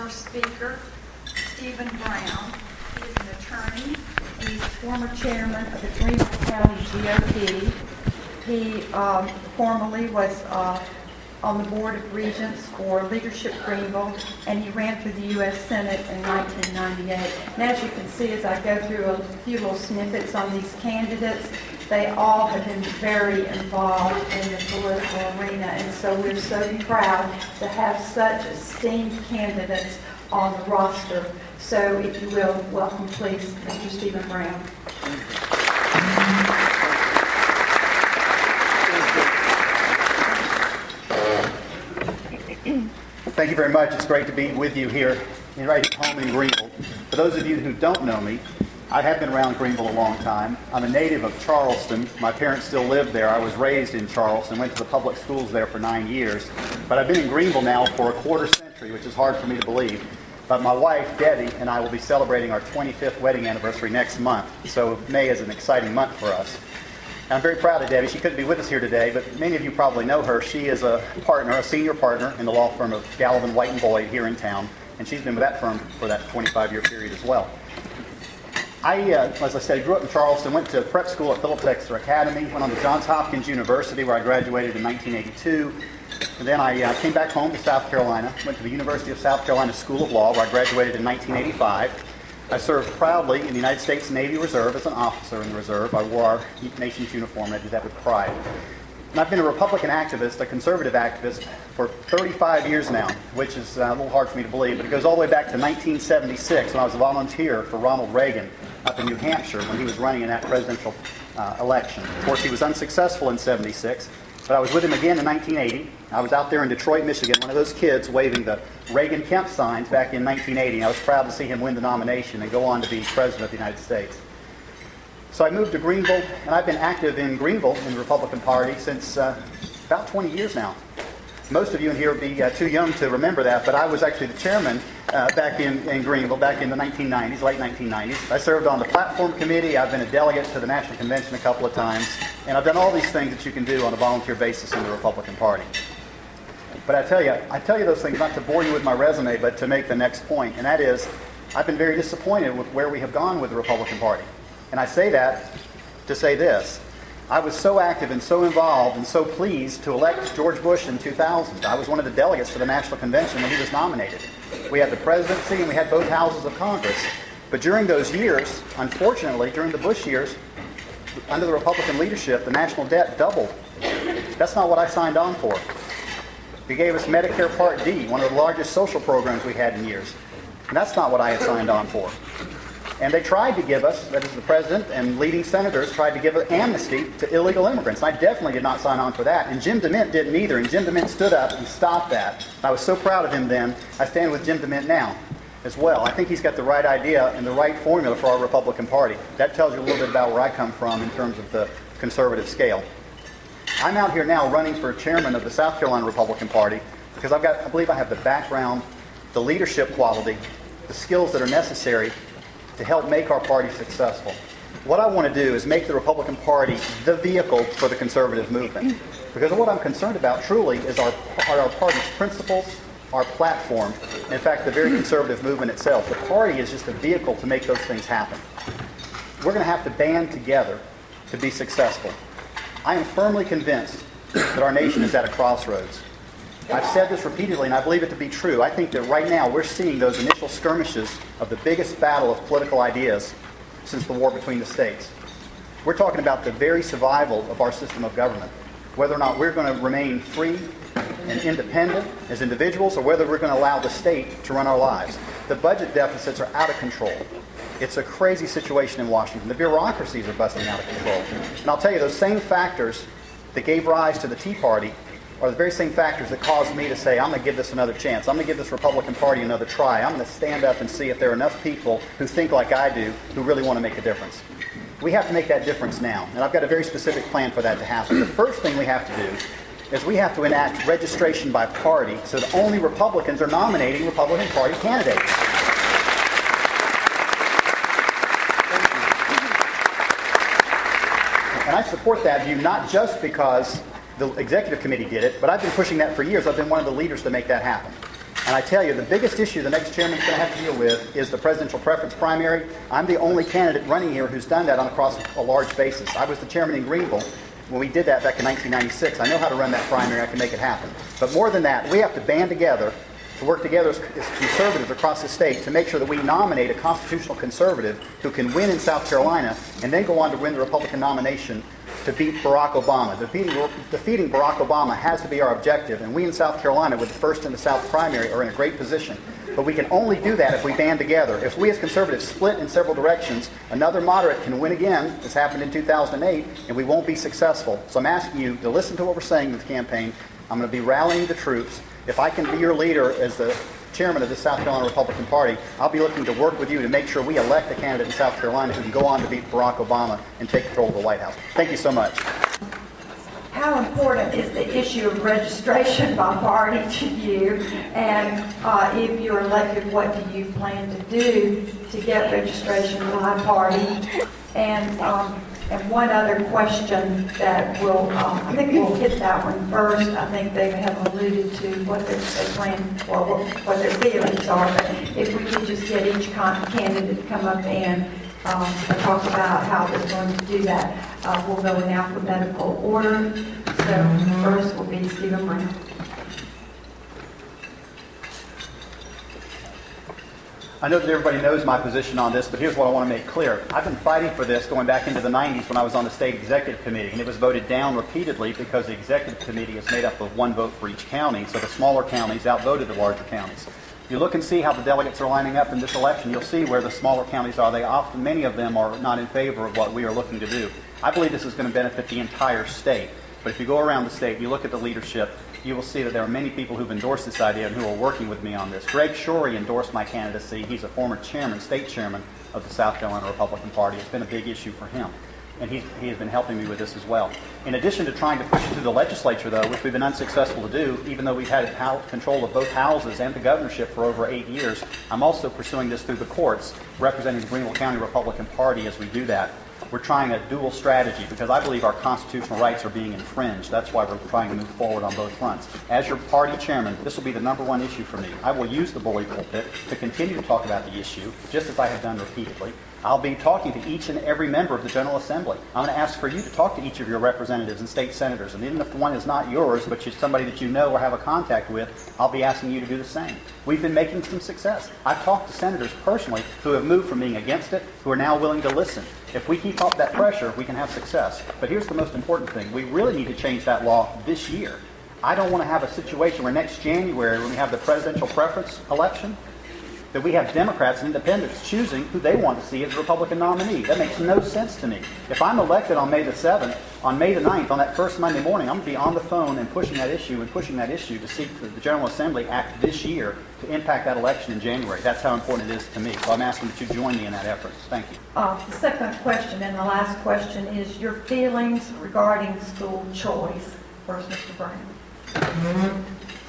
first speaker, Stephen Brown. He is an attorney. He's former chairman of the Greenville County GOP. He formerly was on the Board of Regents for Leadership Greenville, and he ran for the U.S. Senate in 1998. And as you can see, as I go through a few little snippets on these candidates, they all have been very involved in the political arena, and so we're so proud to have such esteemed candidates on the roster. So if you will, welcome please Mr. Stephen Brown. Thank you very much. It's great to be with you here right at home in Greenville. For those of you who don't know me, I have been around Greenville a long time. I'm a native of Charleston. My parents still live there. I was raised in Charleston, went to the public schools there for 9 years. But I've been in Greenville now for a quarter century, which is hard for me to believe. But my wife, Debbie, and I will be celebrating our 25th wedding anniversary next month. So May is an exciting month for us. I'm very proud of Debbie. She couldn't be with us here today, but many of you probably know her. She is a partner, a senior partner in the law firm of Gallivan, White and Boyd here in town, and she's been with that firm for that 25-year period as well. As I said, grew up in Charleston, went to prep school at Phillips Exeter Academy, went on to Johns Hopkins University where I graduated in 1982, and then I came back home to South Carolina, went to the University of South Carolina School of Law where I graduated in 1985. I served proudly in the United States Navy Reserve as an officer in the Reserve. I wore our nation's uniform, and I did that with pride. And I've been a Republican activist, a conservative activist, for 35 years now, which is a little hard for me to believe, but it goes all the way back to 1976 when I was a volunteer for Ronald Reagan up in New Hampshire when he was running in that presidential election. Of course, he was unsuccessful in 76, but I was with him again in 1980. I was out there in Detroit, Michigan, one of those kids waving the Reagan-Kemp signs back in 1980. I was proud to see him win the nomination and go on to be President of the United States. So I moved to Greenville, and I've been active in Greenville in the Republican Party since about 20 years now. Most of you in here would be too young to remember that, but I was actually the chairman back in Greenville back in the 1990s, late 1990s. I served on the platform committee. I've been a delegate to the National Convention a couple of times, and I've done all these things that you can do on a volunteer basis in the Republican Party. But I tell you those things not to bore you with my resume, but to make the next point, and that is, I've been very disappointed with where we have gone with the Republican Party. And I say that to say this. I was so active and so involved and so pleased to elect George Bush in 2000. I was one of the delegates to the National Convention when he was nominated. We had the presidency and we had both houses of Congress. But during those years, unfortunately, during the Bush years, under the Republican leadership, the national debt doubled. That's not what I signed on for. They gave us Medicare Part D, one of the largest social programs we had in years. And that's not what I had signed on for. And they tried to give us, that is the president and leading senators, tried to give an amnesty to illegal immigrants. I definitely did not sign on for that. And Jim DeMint didn't either. And Jim DeMint stood up and stopped that. I was so proud of him then. I stand with Jim DeMint now as well. I think he's got the right idea and the right formula for our Republican Party. That tells you a little bit about where I come from in terms of the conservative scale. I'm out here now running for chairman of the South Carolina Republican Party because I believe I have the background, the leadership quality, the skills that are necessary to help make our party successful. What I want to do is make the Republican Party the vehicle for the conservative movement. Because what I'm concerned about truly is our party's principles, our platform, and in fact the very conservative movement itself. The party is just a vehicle to make those things happen. We're going to have to band together to be successful. I am firmly convinced that our nation is at a crossroads. I've said this repeatedly, and I believe it to be true. I think that right now we're seeing those initial skirmishes of the biggest battle of political ideas since the war between the states. We're talking about the very survival of our system of government, whether or not we're going to remain free and independent as individuals, or whether we're going to allow the state to run our lives. The budget deficits are out of control. It's a crazy situation in Washington. The bureaucracies are busting out of control. And I'll tell you, those same factors that gave rise to the Tea Party are the very same factors that caused me to say, I'm going to give this another chance. I'm going to give this Republican Party another try. I'm going to stand up and see if there are enough people who think like I do who really want to make a difference. We have to make that difference now. And I've got a very specific plan for that to happen. The first thing we have to do is we have to enact registration by party so that only Republicans are nominating Republican Party candidates. And I support that view not just because the executive committee did it, but I've been pushing that for years. I've been one of the leaders to make that happen. And I tell you, the biggest issue the next chairman's going to have to deal with is the presidential preference primary. I'm the only candidate running here who's done that across a large basis. I was the chairman in Greenville when we did that back in 1996. I know how to run that primary. I can make it happen. But more than that, we have to band together to work together as conservatives across the state to make sure that we nominate a constitutional conservative who can win in South Carolina and then go on to win the Republican nomination to beat Barack Obama. Defeating Barack Obama has to be our objective, and we in South Carolina, with the first in the South primary, are in a great position. But we can only do that if we band together. If we as conservatives split in several directions, another moderate can win again, as happened in 2008, and we won't be successful. So I'm asking you to listen to what we're saying in the campaign. I'm going to be rallying the troops. If I can be your leader as the chairman of the South Carolina Republican Party, I'll be looking to work with you to make sure we elect a candidate in South Carolina who can go on to beat Barack Obama and take control of the White House. Thank you so much. How important is the issue of registration by party to you? And if you're elected, what do you plan to do to get registration by party? And one other question that will, I think we'll hit that one first. I think they have alluded to what they plan, well, what their feelings are. But if we could just get each candidate to come up and talk about how they're going to do that. We'll go in alphabetical order. So first will be Stephen Brown. I know that everybody knows my position on this, but here's what I want to make clear. I've been fighting for this going back into the 90s when I was on the state executive committee, and it was voted down repeatedly because the executive committee is made up of one vote for each county, so the smaller counties outvoted the larger counties. You look and see how the delegates are lining up in this election, you'll see where the smaller counties are. Many of them are not in favor of what we are looking to do. I believe this is going to benefit the entire state, but if you go around the state, you look at the leadership, you will see that there are many people who've endorsed this idea and who are working with me on this. Greg Shorey endorsed my candidacy. He's a former chairman, state chairman of the South Carolina Republican Party. It's been a big issue for him, and he has been helping me with this as well. In addition to trying to push it through the legislature, though, which we've been unsuccessful to do, even though we've had control of both houses and the governorship for over 8 years, I'm also pursuing this through the courts, representing the Greenville County Republican Party as we do that. We're trying a dual strategy because I believe our constitutional rights are being infringed. That's why we're trying to move forward on both fronts. As your party chairman, this will be the #1 issue for me. I will use the bully pulpit to continue to talk about the issue, just as I have done repeatedly. I'll be talking to each and every member of the General Assembly. I'm going to ask for you to talk to each of your representatives and state senators. And even if the one is not yours, but is somebody that you know or have a contact with, I'll be asking you to do the same. We've been making some success. I've talked to senators personally who have moved from being against it, who are now willing to listen. If we keep up that pressure, we can have success. But here's the most important thing. We really need to change that law this year. I don't want to have a situation where next January, when we have the presidential preference election, that we have Democrats and independents choosing who they want to see as a Republican nominee. That makes no sense to me. If I'm elected on May the 7th, on May the 9th, on that first Monday morning, I'm going to be on the phone and pushing that issue to seek the General Assembly act this year to impact that election in January. That's how important it is to me. So I'm asking that you join me in that effort. Thank you. The second question and the last question is your feelings regarding school choice. First, Mr. Brown.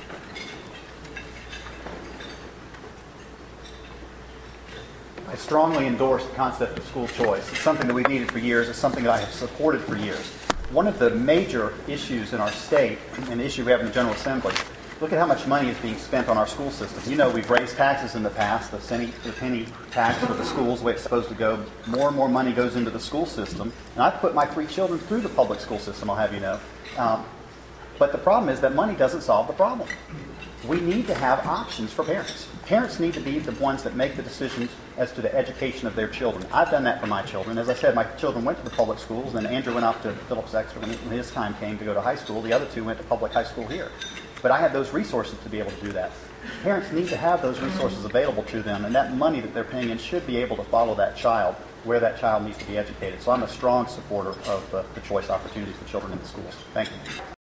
I strongly endorse the concept of school choice. It's something that we've needed for years. It's something that I have supported for years. One of the major issues in our state, and the issue we have in the General Assembly, look at how much money is being spent on our school system. You know, we've raised taxes in the past, the penny tax for the schools, the way it's supposed to go. More and more money goes into the school system. And I've put my 3 children through the public school system, I'll have you know. But the problem is that money doesn't solve the problem. We need to have options for parents. Parents need to be the ones that make the decisions as to the education of their children. I've done that for my children. As I said, my children went to the public schools, and Andrew went off to Phillips Exeter when his time came to go to high school. The other 2 went to public high school here. But I had those resources to be able to do that. Parents need to have those resources available to them, and that money that they're paying in should be able to follow that child where that child needs to be educated. So I'm a strong supporter of the choice opportunities for children in the schools. Thank you.